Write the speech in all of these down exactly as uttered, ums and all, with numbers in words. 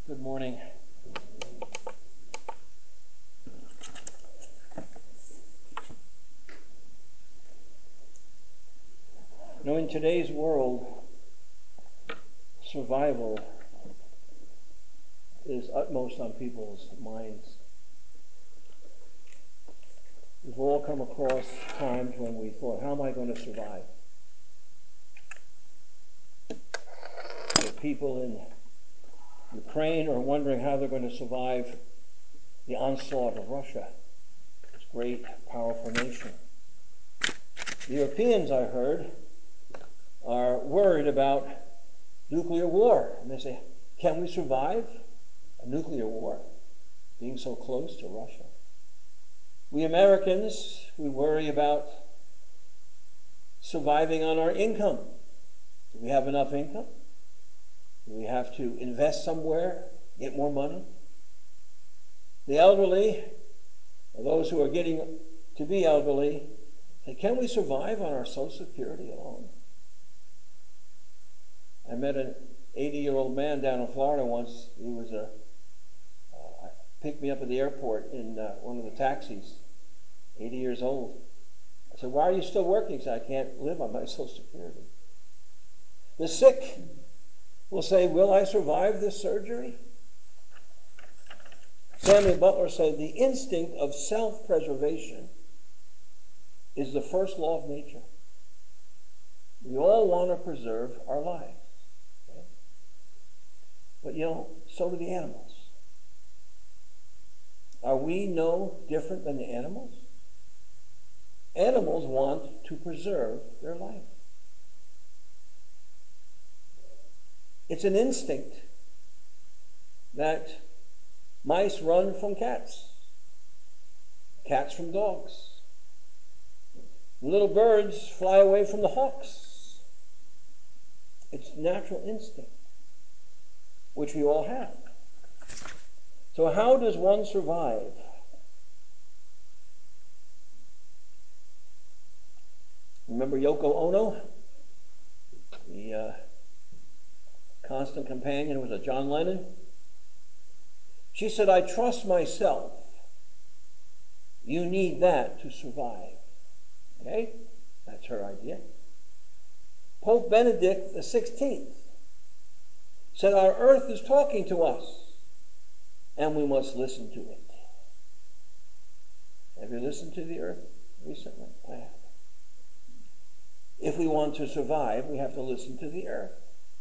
Good morning. You know, in today's world, survival is utmost on people's minds. We've all come across times when we thought, how am I going to survive? The people in Ukraine are wondering how they're going to survive the onslaught of Russia, this great, powerful nation. The Europeans, I heard, are worried about nuclear war. And they say, can we survive a nuclear war, being so close to Russia? We Americans, we worry about surviving on our income. Do we have enough income? Do we have to invest somewhere, get more money? The elderly, or those who are getting to be elderly, say, can we survive on our Social Security alone? I met an eighty-year-old man down in Florida once. He was a, uh, picked me up at the airport in uh, one of the taxis, eighty years old. I said, why are you still working? He said, I can't live on my Social Security. The sick will say, will I survive this surgery? Samuel Butler said, the instinct of self-preservation is the first law of nature. We all want to preserve our lives. Okay? But you know, so do the animals. Are we no different than the animals? Animals want to preserve their life. It's an instinct that mice run from cats, cats from dogs. Little birds fly away from the hawks. It's natural instinct, which we all have. So how does one survive? Remember Yoko Ono? The uh, constant companion was a John Lennon. She said, I trust myself. You need that to survive. Okay? That's her idea. Pope Benedict the sixteenth said, our earth is talking to us, and we must listen to it. Have you listened to the earth recently? I have. If we want to survive, we have to listen to the earth.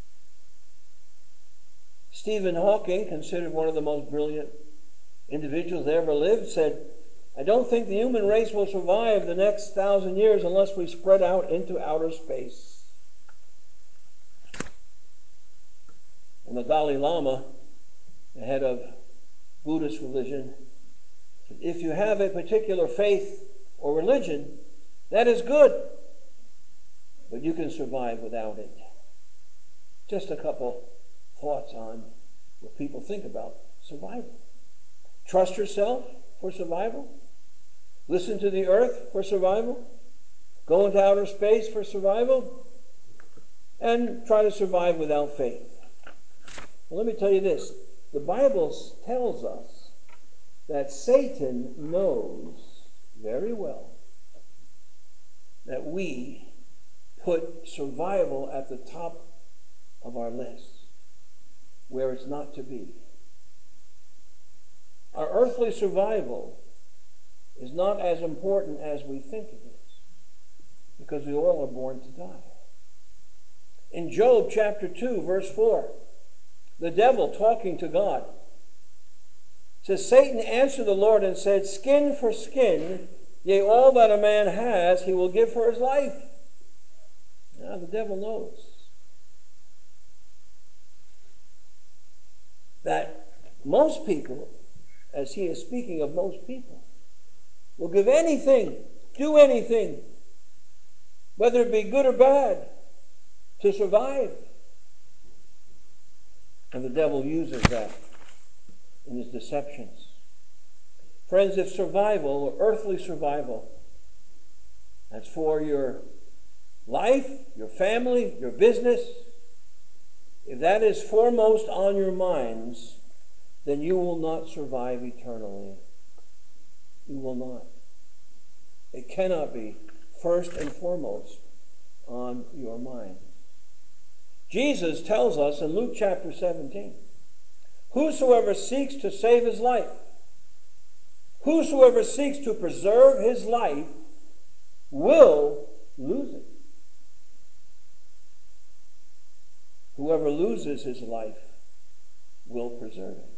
Stephen Hawking, considered one of the most brilliant individuals that ever lived, said, I don't think the human race will survive the next thousand years unless we spread out into outer space. And the Dalai Lama, the head of Buddhist religion, said, if you have a particular faith or religion, that is good, but you can survive without it. Just a couple thoughts on what people think about survival. Trust yourself for survival. Listen to the earth for survival. Go into outer space for survival. And try to survive without faith. Well, let me tell you this. The Bible tells us that Satan knows very well that we put survival at the top of our list, where it's not to be. Our earthly survival is not as important as we think it is, because we all are born to die. In Job chapter two, verse four, the devil talking to God says, Satan answered the Lord and said, skin for skin, yea, all that a man has, he will give for his life. Now, the devil knows that most people, as he is speaking of most people, will give anything, do anything, whether it be good or bad, to survive. And the devil uses that in his deceptions. Friends, if survival, or earthly survival, that's for your life, your family, your business, if that is foremost on your minds, then you will not survive eternally. You will not. It cannot be first and foremost on your mind. Jesus tells us in Luke chapter seventeen, whosoever seeks to save his life, whosoever seeks to preserve his life will lose it. Whoever loses his life will preserve it.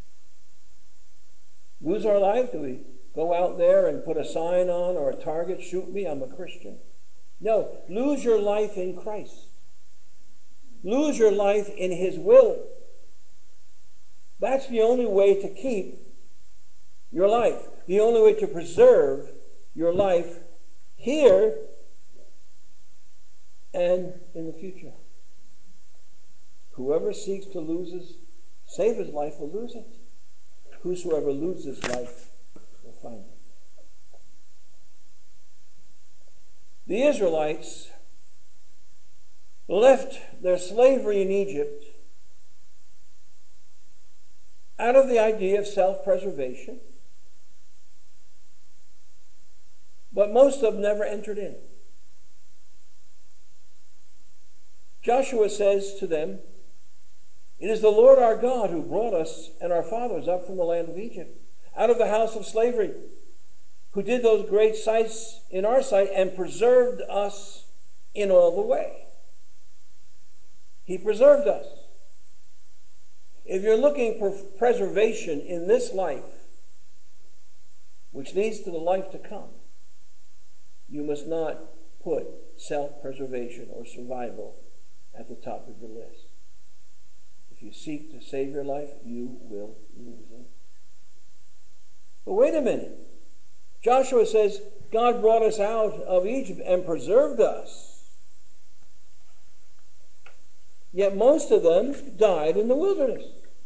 Lose our life? Do we go out there and put a sign on or a target, shoot me, I'm a Christian? No, lose your life in Christ. Lose your life in his will. That's the only way to keep your life. The only way to preserve your life here and in the future. Whoever seeks to lose his, save his life will lose it. Whosoever loses life will find it. The Israelites left their slavery in Egypt out of the idea of self-preservation, but most of them never entered in. Joshua says to them, "It is the Lord our God who brought us and our fathers up from the land of Egypt, out of the house of slavery, who did those great sights in our sight and preserved us in all the way." He preserved us. If you're looking for preservation in this life, which leads to the life to come, you must not put self-preservation or survival at the top of your list. If you seek to save your life, you will lose it. But wait a minute. Joshua says, God brought us out of Egypt and preserved us. Yet most of them died in the wilderness.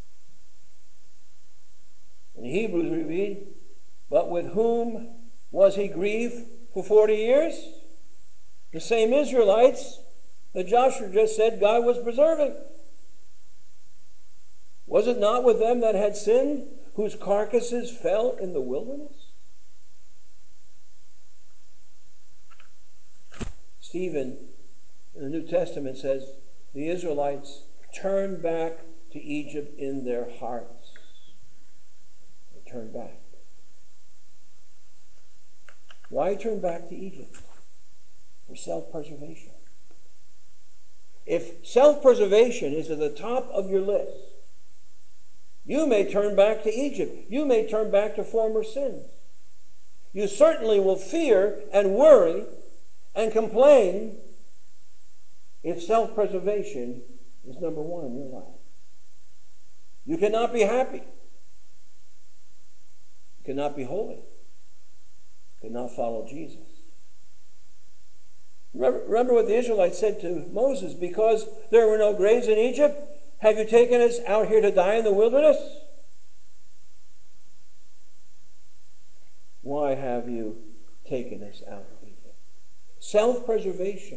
In Hebrews we read, but with whom was he grieved for forty years? The same Israelites that Joshua just said God was preserving. Was it not with them that had sinned, whose carcasses fell in the wilderness? Stephen in the New Testament says the Israelites turned back to Egypt in their hearts. They turned back. Why turn back to Egypt? For self-preservation. If self-preservation is at the top of your list, you may turn back to Egypt. You may turn back to former sins. You certainly will fear and worry and complain if self-preservation is number one in your life. You cannot be happy. You cannot be holy. You cannot follow Jesus. Remember, remember what the Israelites said to Moses, because there were no graves in Egypt, have you taken us out here to die in the wilderness? Why have you taken us out of Egypt? Self-preservation,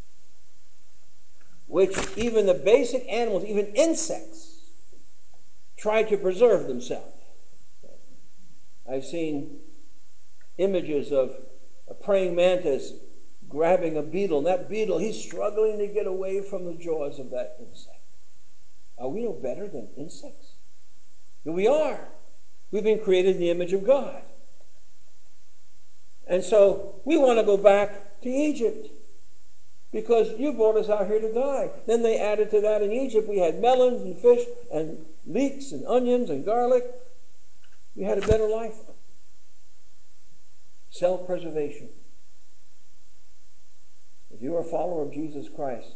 which even the basic animals, even insects, try to preserve themselves. I've seen images of a praying mantis grabbing a beetle, and that beetle, he's struggling to get away from the jaws of that insect. Are we no better than insects? We are. We've been created in the image of God. And so we want to go back to Egypt because you brought us out here to die. Then they added to that in Egypt, we had melons and fish and leeks and onions and garlic. We had a better life. Self-preservation. If you are a follower of Jesus Christ,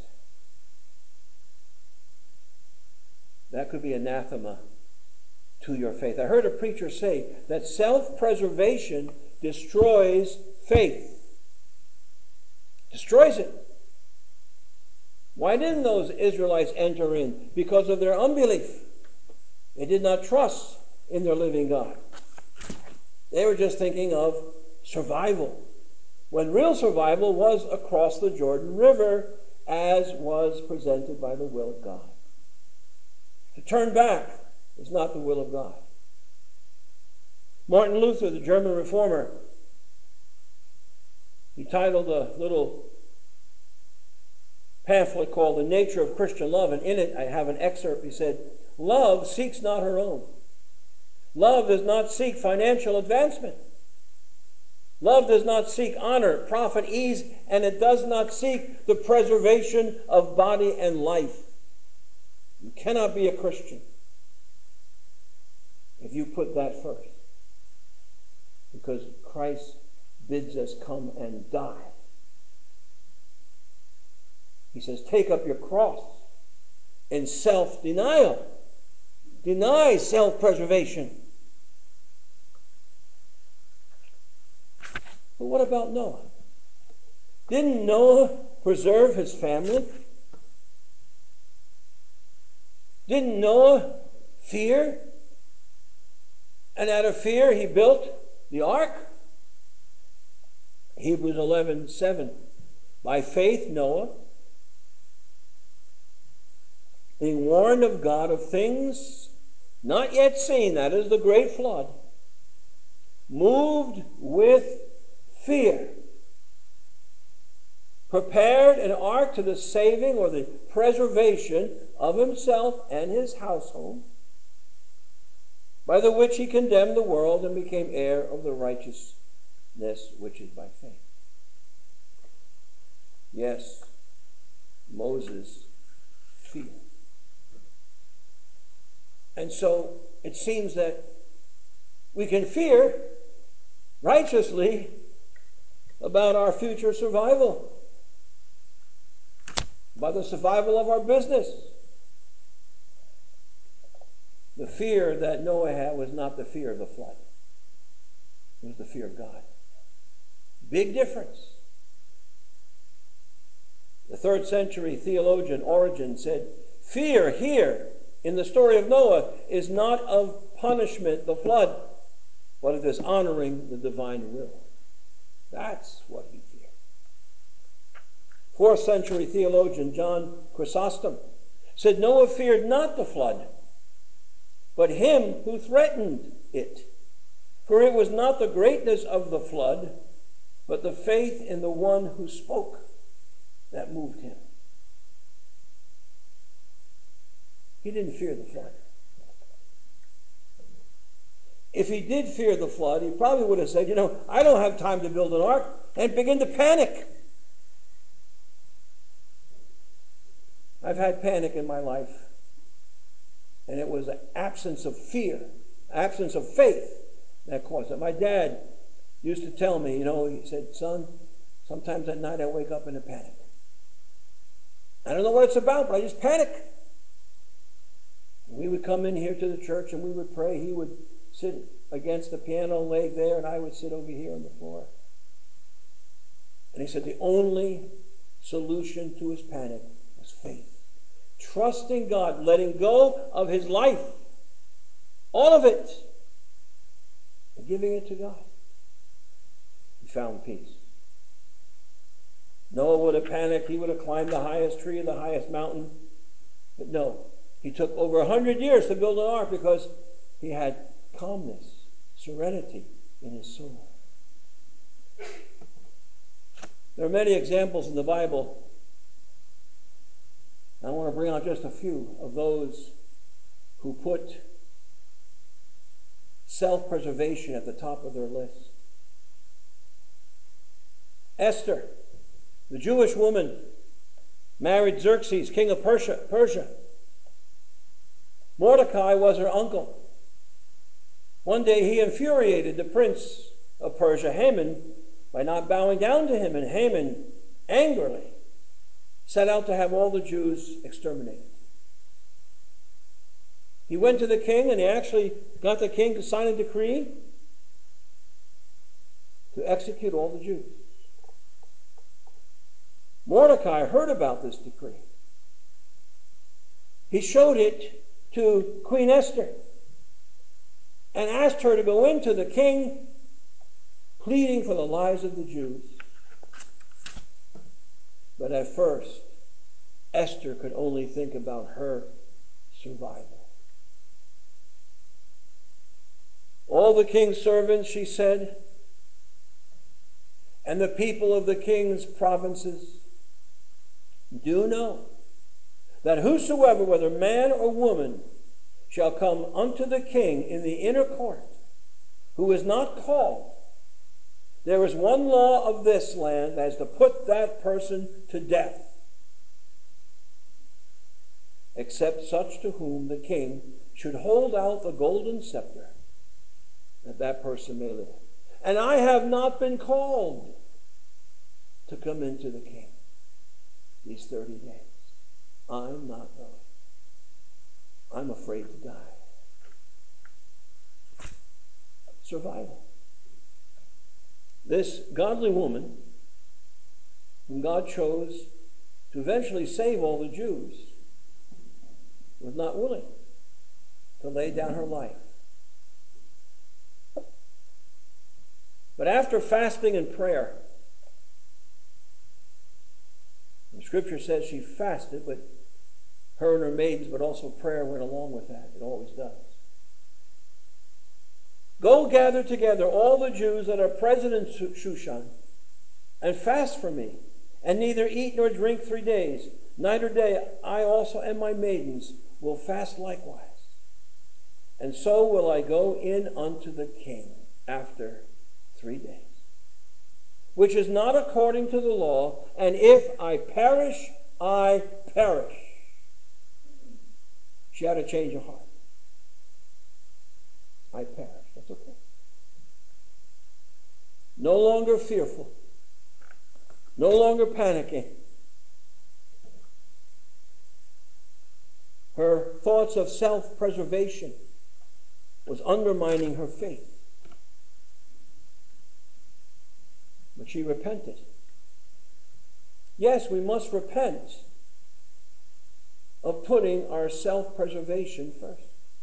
that could be anathema to your faith. I heard a preacher say that self-preservation destroys faith. Destroys it. Why didn't those Israelites enter in? Because of their unbelief. They did not trust in their living God. They were just thinking of survival, when real survival was across the Jordan River, as was presented by the will of God. To turn back It's not the will of God. Martin Luther, the German reformer, he titled a little pamphlet called The Nature of Christian Love, and in it I have an excerpt. He said, "Love seeks not her own. Love does not seek financial advancement. Love does not seek honor, profit, ease, and it does not seek the preservation of body and life. You cannot be a Christian if you put that first, because Christ bids us come and die. He says, take up your cross in self-denial. Deny self-preservation. But what about Noah? Didn't Noah preserve his family? Didn't Noah fear? And out of fear he built the ark? Hebrews eleven seven. By faith Noah, being warned of God of things not yet seen, that is the great flood, moved with fear, prepared an ark to the saving or the preservation of himself and his household, by the which he condemned the world and became heir of the righteousness which is by faith. Yes, Moses feared. And so it seems that we can fear righteously about our future survival, about the survival of our business. The fear that Noah had was not the fear of the flood. It was the fear of God. Big difference. The third century theologian Origen said, fear here in the story of Noah is not of punishment, the flood, but it is honoring the divine will. That's what he feared. Fourth century theologian John Chrysostom said Noah feared not the flood, but him who threatened it. For it was not the greatness of the flood, but the faith in the one who spoke that moved him. He didn't fear the flood. If he did fear the flood, he probably would have said, you know, I don't have time to build an ark, and begin to panic. I've had panic in my life, and it was an absence of fear, absence of faith that caused it. My dad used to tell me, you know, he said, son, sometimes at night I wake up in a panic. I don't know what it's about, but I just panic. We would come in here to the church and we would pray. He would sit against the piano leg there, and I would sit over here on the floor. And he said the only solution to his panic was faith. Trusting God, letting go of his life, all of it, and giving it to God. He found peace. Noah would have panicked. He would have climbed the highest tree, the highest mountain. But no, he took over a hundred years to build an ark because he had calmness, serenity in his soul. There are many examples in the Bible. I want to bring out just a few of those who put self-preservation at the top of their list. Esther, the Jewish woman, married Xerxes, king of Persia. Persia. Mordecai was her uncle. One day he infuriated the prince of Persia, Haman, by not bowing down to him, and Haman angrily set out to have all the Jews exterminated. He went to the king, and he actually got the king to sign a decree to execute all the Jews. Mordecai heard about this decree. He showed it to Queen Esther and asked her to go into the king, pleading for the lives of the Jews. But at first, Esther could only think about her survival. All the king's servants, she said, and the people of the king's provinces, do know that whosoever, whether man or woman, shall come unto the king in the inner court, who is not called, there is one law of this land, as to put that person to death, except such to whom the king should hold out the golden scepter, that that person may live. And I have not been called to come into the king these thirty days. I'm not going. I'm afraid to die. Survival. This godly woman, whom God chose to eventually save all the Jews, was not willing to lay down her life. But after fasting and prayer, the scripture says she fasted, but her and her maidens, but also prayer went along with that. It always does. Go gather together all the Jews that are present in Shushan, and fast for me, and neither eat nor drink three days. Night or day, I also and my maidens will fast likewise. And so will I go in unto the king after three days, which is not according to the law, and if I perish, I perish. She had a change of heart. I perish. That's okay. No longer fearful. No longer panicking. Her thoughts of self-preservation was undermining her faith. But she repented. Yes, we must repent of putting our self-preservation first.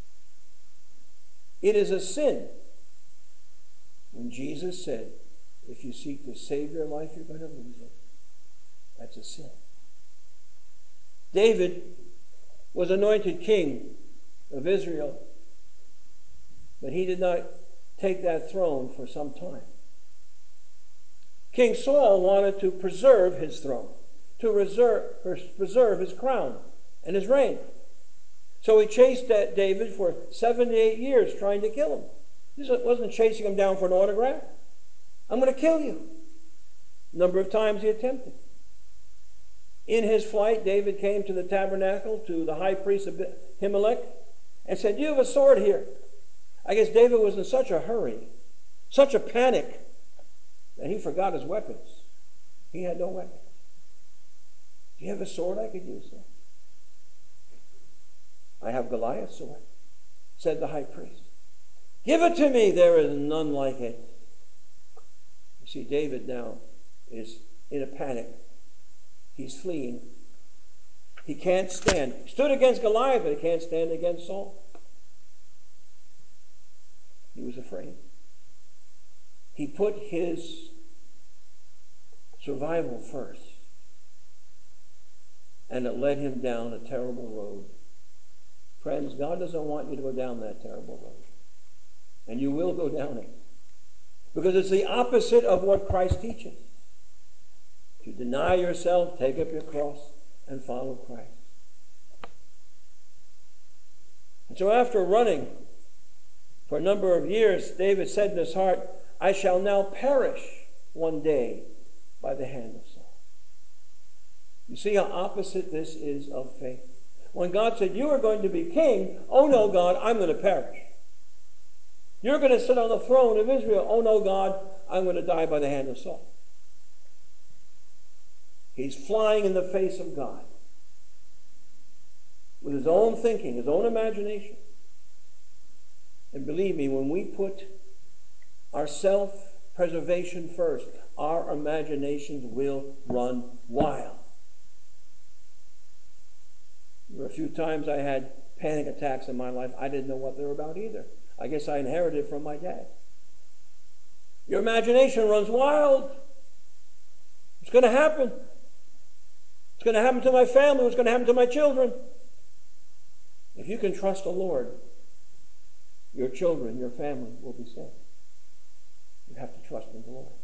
It is a sin when Jesus said, if you seek to save your life, you're going to lose it. That's a sin. David was anointed king of Israel, but he did not take that throne for some time. King Saul wanted to preserve his throne, to reserve, preserve his crown and his reign. So he chased David for seventy-eight years trying to kill him. He wasn't chasing him down for an autograph. I'm going to kill you. A number of times he attempted. In his flight, David came to the tabernacle to the high priest of Ahimelech and said, you have a sword here. I guess David was in such a hurry, such a panic, that he forgot his weapons. He had no weapons. Do you have a sword I could use, sir? I have Goliath's sword, said the high priest. Give it to me. There is none like it. You see, David now is in a panic. He's fleeing. He can't stand. He stood against Goliath, but he can't stand against Saul. He was afraid. He put his survival first, and it led him down a terrible road. Friends, God doesn't want you to go down that terrible road. And you will go down it. Because it's the opposite of what Christ teaches. To deny yourself, take up your cross, and follow Christ. And so after running for a number of years, David said in his heart, I shall now perish one day by the hand of Saul. You see how opposite this is of faith. When God said, you are going to be king, oh no, God, I'm going to perish. You're going to sit on the throne of Israel, oh no, God, I'm going to die by the hand of Saul. He's flying in the face of God with his own thinking, his own imagination. And believe me, when we put our self-preservation first, our imaginations will run wild. There were a few times I had panic attacks in my life. I didn't know what they were about either. I guess I inherited it from my dad. Your imagination runs wild. It's going to happen. It's going to happen to my family. It's going to happen to my children. If you can trust the Lord, your children, your family will be saved. You have to trust in the Lord.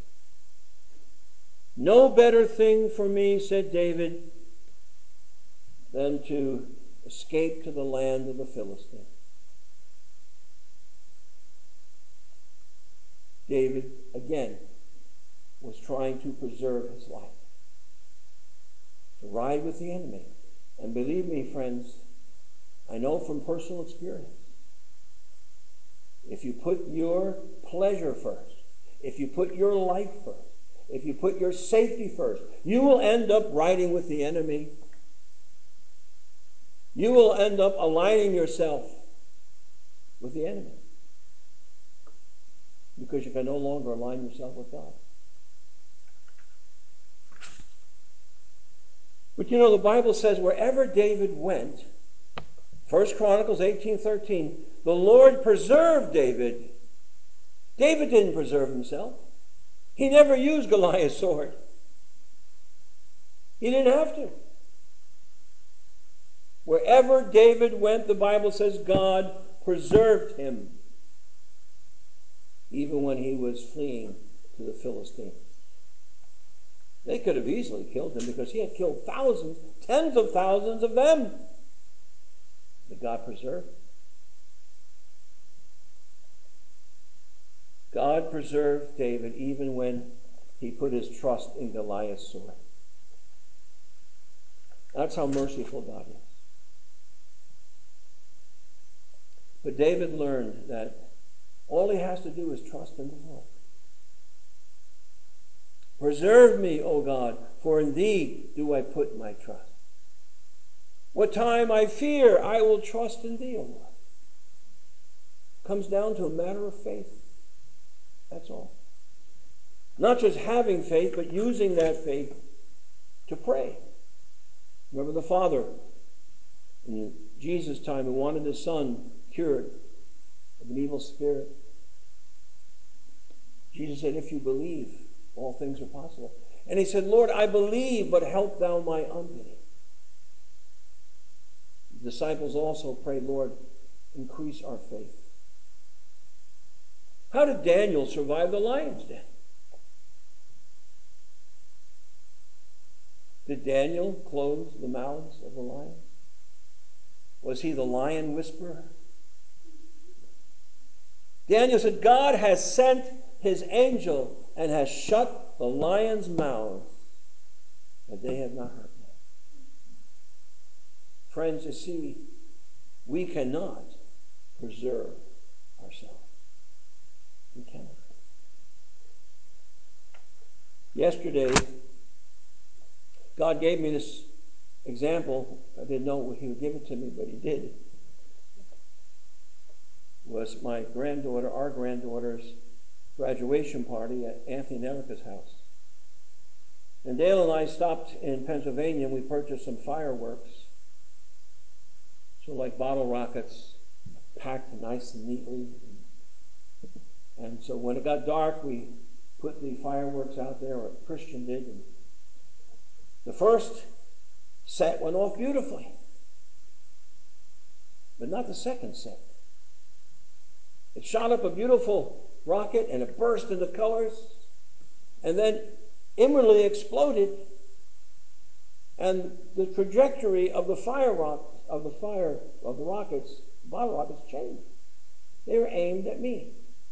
No better thing for me, said David, than to escape to the land of the Philistines. David, again, was trying to preserve his life, to ride with the enemy. And believe me, friends, I know from personal experience, if you put your pleasure first, if you put your life first, if you put your safety first, you will end up riding with the enemy. You will end up aligning yourself with the enemy because you can no longer align yourself with God. But you know, the Bible says wherever David went, First Chronicles eighteen thirteen, the Lord preserved David. David didn't preserve himself. He never used Goliath's sword. He didn't have to. Wherever David went, the Bible says God preserved him, even when he was fleeing to the Philistines. They could have easily killed him because he had killed thousands, tens of thousands of them. But God preserved. God preserved David even when he put his trust in Goliath's sword. That's how merciful God is. But David learned that all he has to do is trust in the Lord. Preserve me, O God, for in thee do I put my trust. What time I fear, I will trust in thee, O Lord. It comes down to a matter of faith. That's all. Not just having faith, but using that faith to pray. Remember the father in Jesus' time who wanted his son cured of an evil spirit. Jesus said, if you believe, all things are possible. And he said, Lord, I believe, but help thou my unbelief. The disciples also prayed, Lord, increase our faith. How did Daniel survive the lion's den? Did Daniel close the mouths of the lions? Was he the lion whisperer? Daniel said, God has sent his angel and has shut the lions' mouths, that they have not hurt me. Friends, you see, we cannot preserve ourselves. We cannot. Yesterday, God gave me this example. I didn't know he would give it to me, but he did. It was my granddaughter, our granddaughter's graduation party at Anthony and Erica's house. And Dale and I stopped in Pennsylvania and we purchased some fireworks. So like bottle rockets, packed nice and neatly. And so when it got dark, we put the fireworks out there, or Christian did. And the first set went off beautifully, but not the second set. It shot up a beautiful rocket and it burst into colors and then inwardly exploded, and the trajectory of the fire rock, of the fire of the rockets, bottle rockets, changed. They were aimed at me.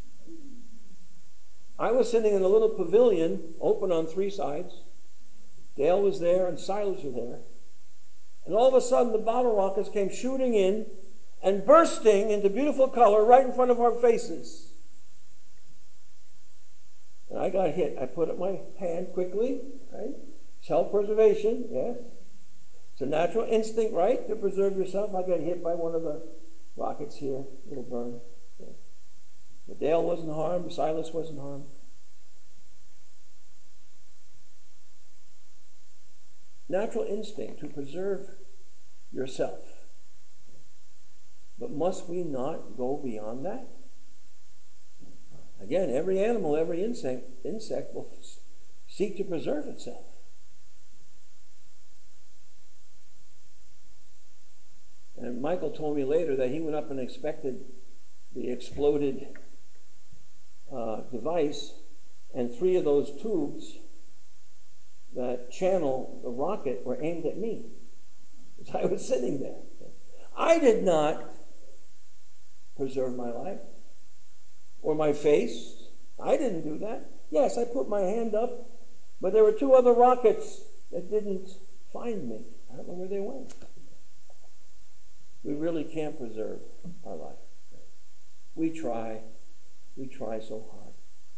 I was sitting in a little pavilion, open on three sides. Dale was there and Silas was there. And all of a sudden, the bottle rockets came shooting in and bursting into beautiful color right in front of our faces. And I got hit. I put up my hand quickly, right? Self-preservation, yes. It's a natural instinct, right, to preserve yourself. I got hit by one of the rockets here, little burn. Okay. But Dale wasn't harmed. Silas wasn't harmed. Natural instinct to preserve yourself. But must we not go beyond that? Again, every animal, every insect, insect will seek to preserve itself. And Michael told me later that he went up and inspected the exploded uh, device, and three of those tubes that channel the rocket were aimed at me as I was sitting there. I did not preserve my life or my face. I didn't do that. Yes, I put my hand up, but there were two other rockets that didn't find me. I don't know where they went. We really can't preserve our life. We try. We try so hard.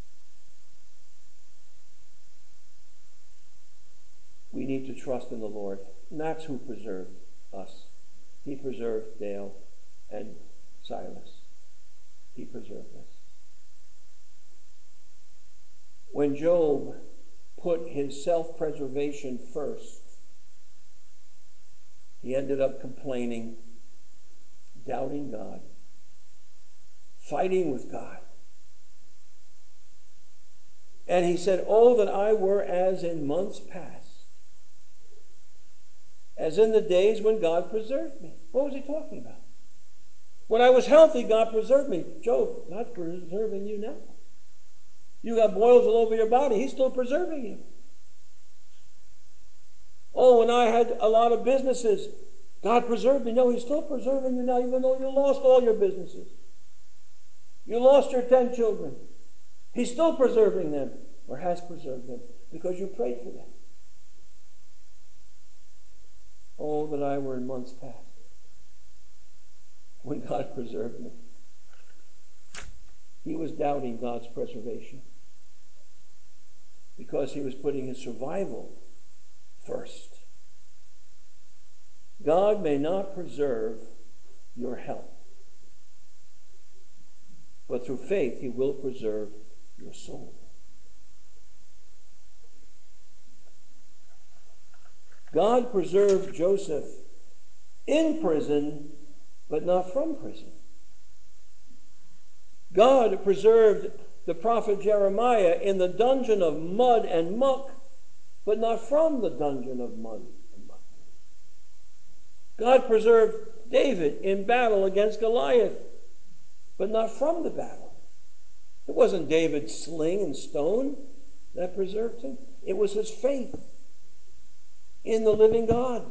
We need to trust in the Lord. And that's who preserved us. He preserved Dale and Silas. He preserved us. When Job put his self-preservation first, he ended up complaining, doubting God, fighting with God. And he said, "Oh, that I were as in months past, as in the days when God preserved me." What was he talking about? When I was healthy, God preserved me. Job, God's preserving you now. You got boils all over your body. He's still preserving you. Oh, when I had a lot of businesses, God preserved me. No, he's still preserving you now, even though you lost all your businesses. You lost your ten children. He's still preserving them, or has preserved them, because you prayed for them. Oh, that I were in months past, when God preserved me. He was doubting God's preservation, because he was putting his survival first. God may not preserve your health, but through faith, he will preserve your soul. God preserved Joseph in prison, but not from prison. God preserved the prophet Jeremiah in the dungeon of mud and muck, but not from the dungeon of mud and muck. God preserved David in battle against Goliath, but not from the battle. It wasn't David's sling and stone that preserved him. It was his faith in the living God.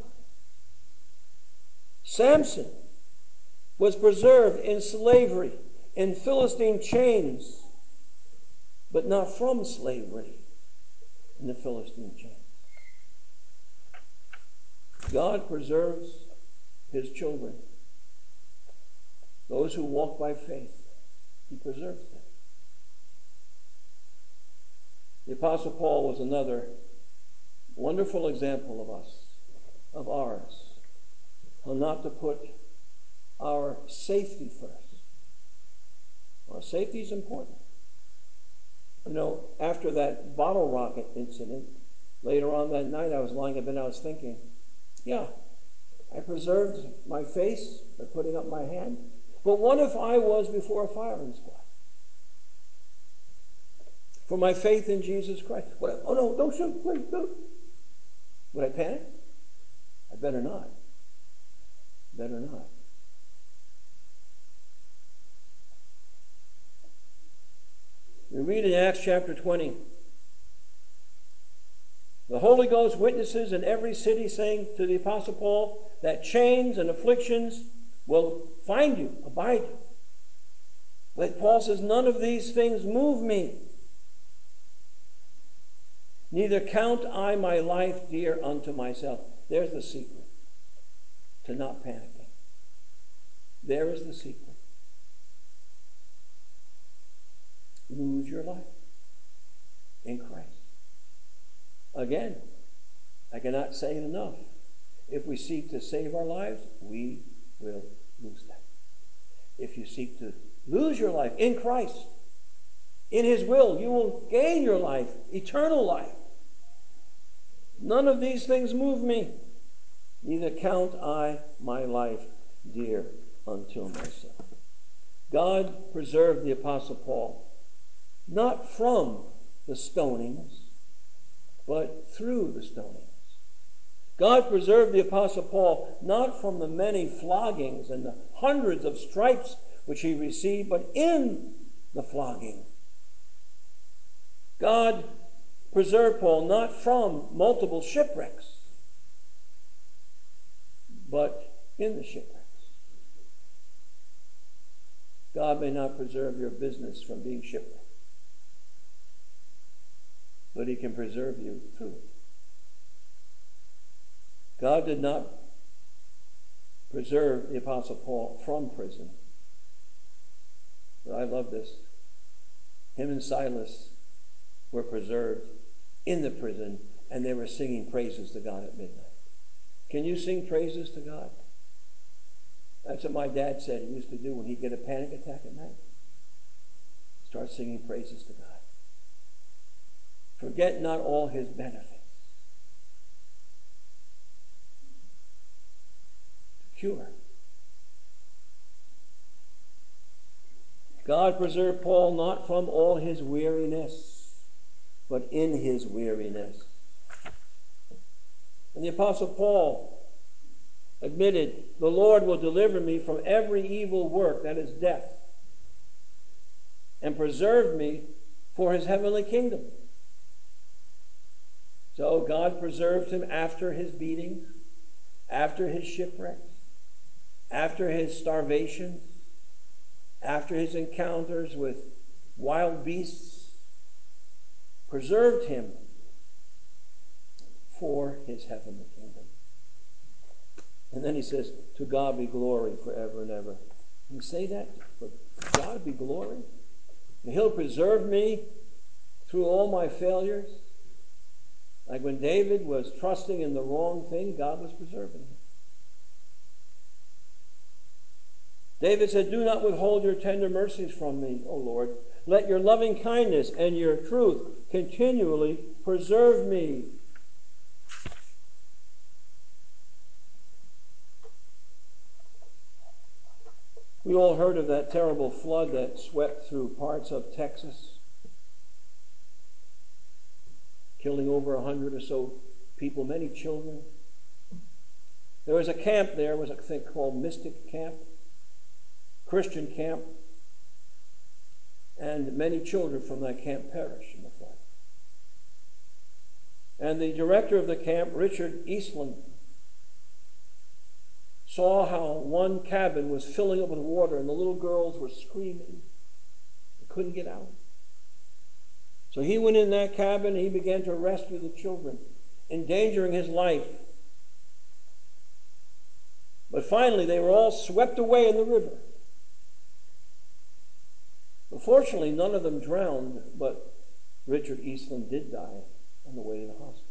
Samson was preserved in slavery, in Philistine chains, but not from slavery in the Philistine chains. God preserves his children. Those who walk by faith, he preserves them. The Apostle Paul was another wonderful example of us, of ours, how not to put our safety first. Our safety is important. You know, after that bottle rocket incident, later on that night I was lying in bed and I was thinking, yeah, I preserved my face by putting up my hand. But what if I was before a firing squad? For my faith in Jesus Christ. What, oh no, don't shoot, please, don't. Would I panic? I better not. Better not. We read in Acts chapter twenty, the Holy Ghost witnesses in every city, saying to the Apostle Paul that chains and afflictions will find you, abide you. But Paul says, none of these things move me. Neither count I my life dear unto myself. There's the secret to not panicking. There is the secret. Lose your life in Christ. Again, I cannot say it enough. If we seek to save our lives, we will lose them. If you seek to lose your life in Christ, in his will, you will gain your life, eternal life. None of these things move me. Neither count I my life dear unto myself. God preserved the Apostle Paul, not from the stonings, but through the stonings. God preserved the Apostle Paul not from the many floggings and the hundreds of stripes which he received, but in the flogging. God preserved Paul not from multiple shipwrecks, but in the shipwrecks. God may not preserve your business from being shipwrecked, but he can preserve you through it. God did not preserve the Apostle Paul from prison. But I love this. Him and Silas were preserved in the prison, and they were singing praises to God at midnight. Can you sing praises to God? That's what my dad said he used to do when he'd get a panic attack at night. Start singing praises to God. Forget not all his benefits. To cure. God preserved Paul not from all his weariness, but in his weariness. And the Apostle Paul admitted, the Lord will deliver me from every evil work, that is death, and preserve me for his heavenly kingdom. So God preserved him after his beatings, after his shipwrecks, after his starvations, after his encounters with wild beasts, preserved him for his heavenly kingdom. And then he says, to God be glory forever and ever. Can you say that? For God be glory? And he'll preserve me through all my failures. Like when David was trusting in the wrong thing, God was preserving him. David said, do not withhold your tender mercies from me, O Lord. Let your loving kindness and your truth continually preserve me. We all heard of that terrible flood that swept through parts of Texas, killing over a hundred or so people, many children. There was a camp there, was a thing called Mystic Camp, Christian camp, and many children from that camp perished in the flood. And the director of the camp, Richard Eastland, saw how one cabin was filling up with water and the little girls were screaming. They couldn't get out. So he went in that cabin and he began to rescue the children, endangering his life. But finally, they were all swept away in the river. But fortunately, none of them drowned, but Richard Eastland did die on the way to the hospital.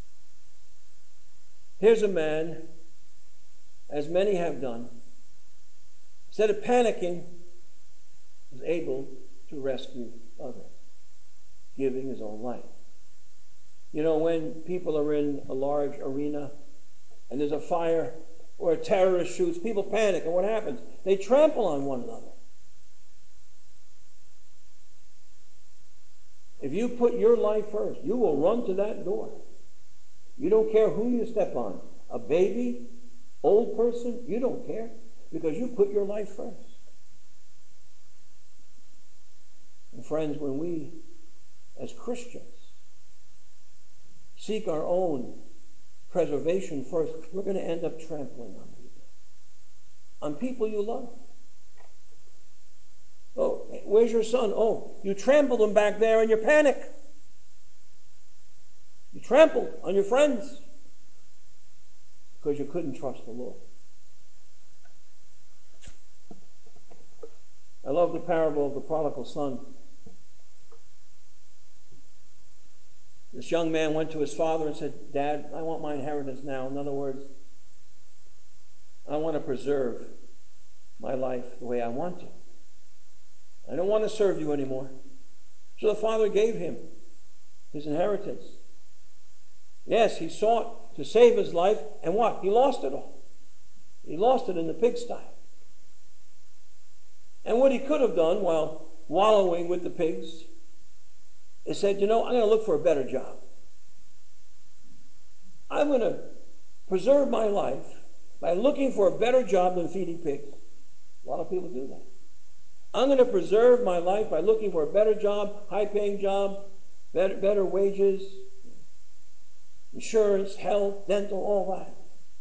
Here's a man, as many have done, instead of panicking, was able to rescue others, giving his own life. You know, when people are in a large arena and there's a fire or a terrorist shoots, people panic, and what happens? They trample on one another. If you put your life first, you will run to that door. You don't care who you step on. A baby, old person, you don't care, because you put your life first. And friends, when we, as Christians, seek our own preservation first, we're going to end up trampling on people. On people you love. Oh, where's your son? Oh, you trampled him back there in your panic. You trampled on your friends because you couldn't trust the Lord. I love the parable of the prodigal son. This young man went to his father and said, Dad, I want my inheritance now. In other words, I want to preserve my life the way I want to. I don't want to serve you anymore. So the father gave him his inheritance. Yes, he sought to save his life, and what? He lost it all. He lost it in the pigsty. And what he could have done while wallowing with the pigs is said, you know, I'm going to look for a better job. I'm going to preserve my life by looking for a better job than feeding pigs. A lot of people do that. I'm going to preserve my life by looking for a better job, high-paying job, better, better wages, insurance, health, dental, all that.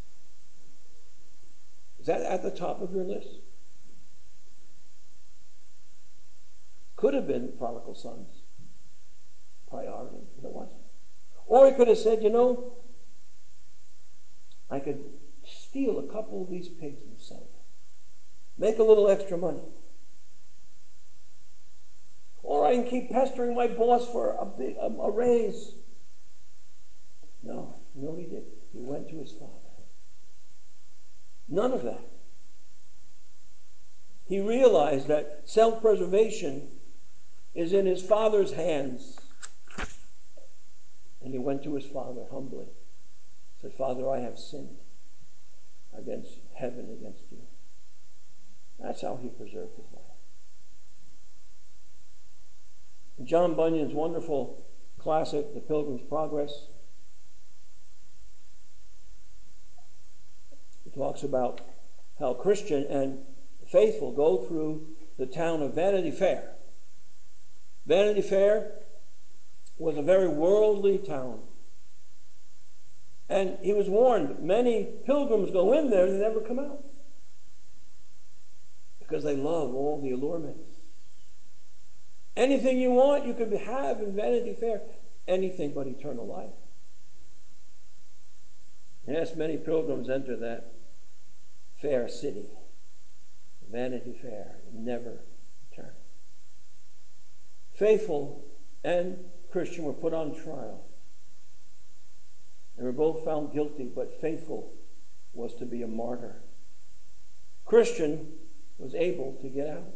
Is that at the top of your list? Could have been prodigal son's priority, but it wasn't. Or he could have said, you know, I could steal a couple of these pigs and sell them. Make a little extra money. Or I can keep pestering my boss for a, big, a, a raise. No, you know what he did? He went to his father. None of that. He realized that self-preservation is in his father's hands. And he went to his father humbly. Said, Father, I have sinned against heaven, against you. That's how he preserved his life. In John Bunyan's wonderful classic, The Pilgrim's Progress, he talks about how Christian and faithful go through the town of Vanity Fair. Vanity Fair was a very worldly town. And he was warned, many pilgrims go in there and they never come out. Because they love all the allurements. Anything you want, you could have in Vanity Fair. Anything but eternal life. Yes, many pilgrims enter that fair city, Vanity Fair, and never return. Faithful and Christian were put on trial. They were both found guilty, but Faithful was to be a martyr. Christian was able to get out.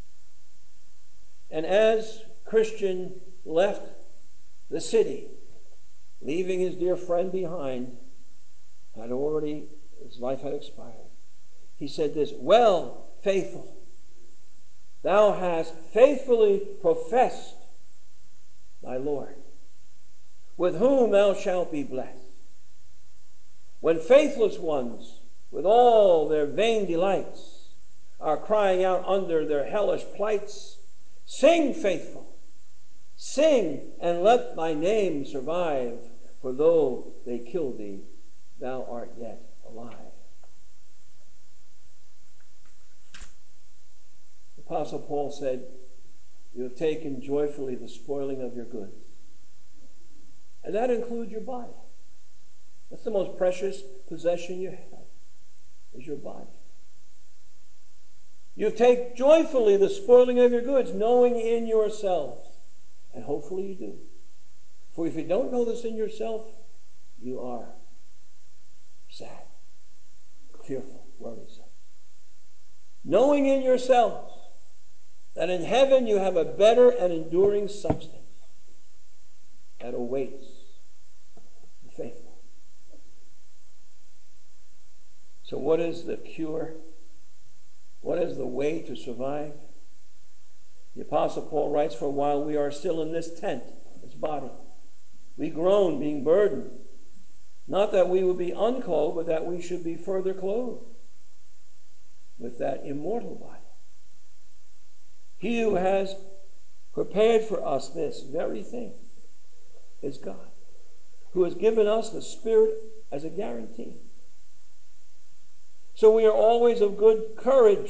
And as Christian left the city, leaving his dear friend behind, had already, his life had expired, he said this, well, Faithful, thou hast faithfully professed thy Lord, with whom thou shalt be blessed. When faithless ones, with all their vain delights, are crying out under their hellish plights, sing, Faithful, sing, and let thy name survive, for though they kill thee, thou art yet alive. The Apostle Paul said, you have taken joyfully the spoiling of your goods. And that includes your body. That's the most precious possession you have, is your body. You take joyfully the spoiling of your goods, knowing in yourselves, and hopefully you do. For if you don't know this in yourself, you are sad, fearful, worrisome. Knowing in yourselves that in heaven you have a better and enduring substance that awaits the faithful. So what is the cure? What is the way to survive? The Apostle Paul writes, for while we are still in this tent, this body, we groan, being burdened. Not that we would be unclothed, but that we should be further clothed with that immortal body. He who has prepared for us this very thing is God, who has given us the Spirit as a guarantee. So we are always of good courage.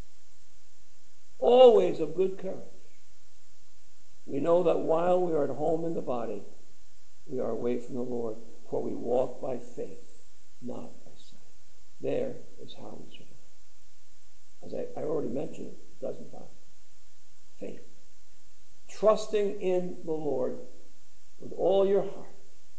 Always of good courage. We know that while we are at home in the body, we are away from the Lord, for we walk by faith, not by sight. There is how we survive. As I, I already mentioned it a dozen times. Faith. Trusting in the Lord with all your heart.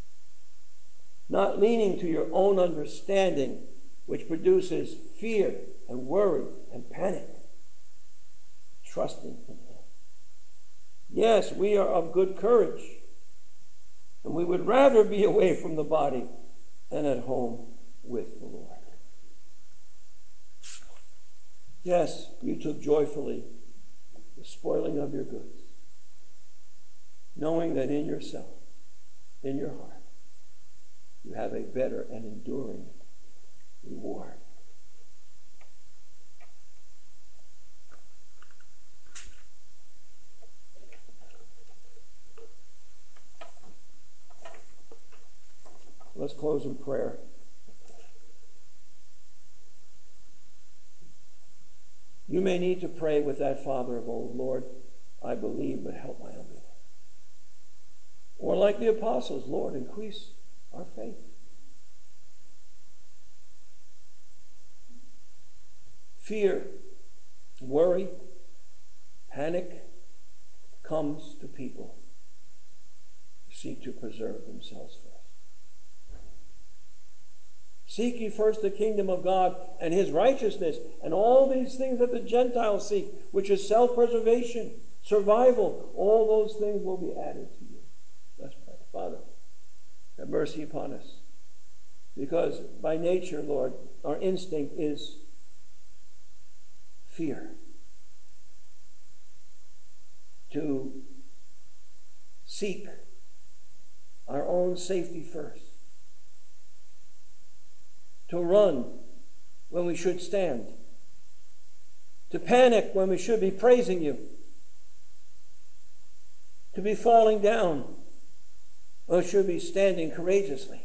Not leaning to your own understanding, which produces fear and worry and panic. Trusting in Him. Yes, we are of good courage, and we would rather be away from the body than at home with the Lord. Yes, you took joyfully the spoiling of your goods, knowing that in yourself, in your heart, you have a better and enduring reward. Let's close in prayer. You may need to pray with that father of old, Lord, I believe, but help my unbelief. Or like the apostles, Lord, increase our faith. Fear, worry, panic comes to people who seek to preserve themselves first. Seek ye first the kingdom of God and his righteousness, and all these things that the Gentiles seek, which is self-preservation, survival, all those things will be added to you. Let's pray. Father, have mercy upon us. Because by nature, Lord, our instinct is fear. To seek our own safety first. To run when we should stand. To panic when we should be praising you. To be falling down when we should be standing courageously.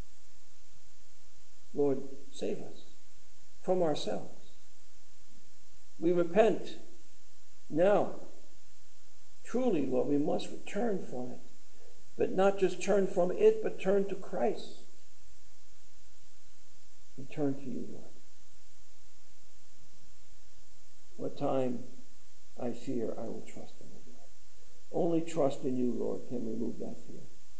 Lord, save us from ourselves. We repent now. Truly, Lord, we must return from it. But not just turn from it, but turn to Christ. And turn to you, Lord. What time I fear, I will trust in you, Lord. Only trust in you, Lord, can remove that fear.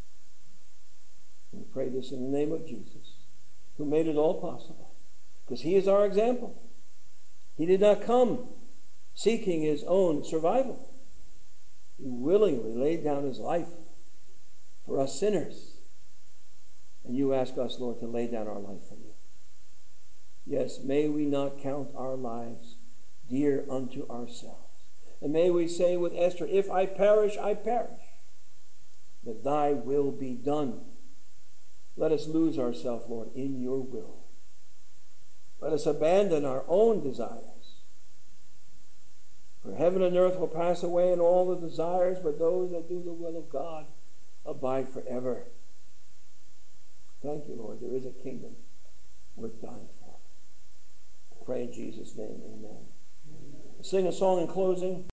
We pray this in the name of Jesus, who made it all possible, because he is our example. He did not come seeking his own survival. He willingly laid down his life for us sinners. And you ask us, Lord, to lay down our life for you. Yes, may we not count our lives dear unto ourselves. And may we say with Esther, if I perish, I perish. But thy will be done. Let us lose ourselves, Lord, in your will. Let us abandon our own desires. For heaven and earth will pass away and all the desires, but those that do the will of God abide forever. Thank you, Lord. There is a kingdom worth dying for. I pray in Jesus' name, amen. Amen. Sing a song in closing.